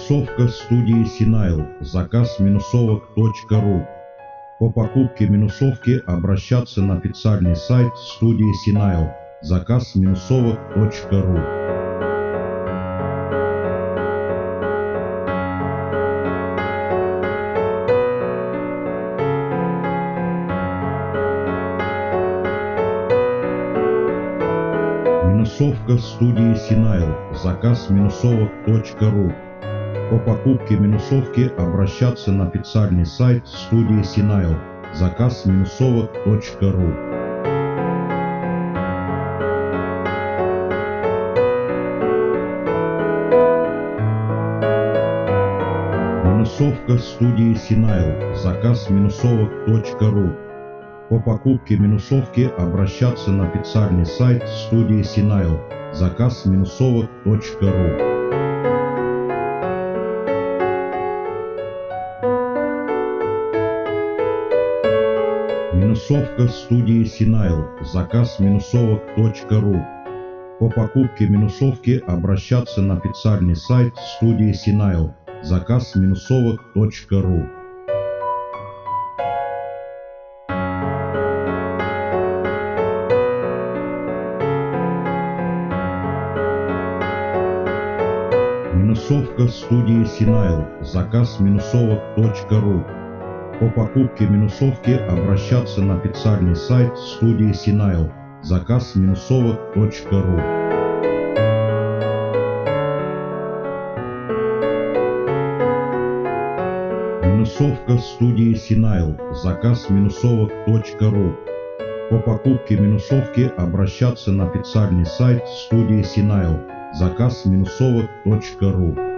Минусовка студии Синайл. Заказ минусовок.ру. По покупке минусовки обращаться на официальный сайт студии Синайл. Заказ минусовок.ру. Минусовка студии Синайл. Заказ минусовок.ру. По покупке минусовки обращаться на официальный сайт студии Синайл. Заказ минусовок.ру. Минусовка студии Синайл. Заказ минусовок.ру. По покупке минусовки обращаться на официальный сайт студии Синайл. Заказ минусовок.ру. Минусовка студии Синайл. Заказ минусовок.ру. По покупке минусовки обращаться на официальный сайт студии Синайл. Заказ минусовок.ру. Минусовка студии Синайл. Заказ минусовок.ру. По покупке минусовки обращаться на официальный сайт студии Синайл. Заказ минусовок.ру. Минусовка студии Синайл. Заказ минусовок.ру. По покупке минусовки обращаться на официальный сайт студии Синайл. Заказ минусовок.ру.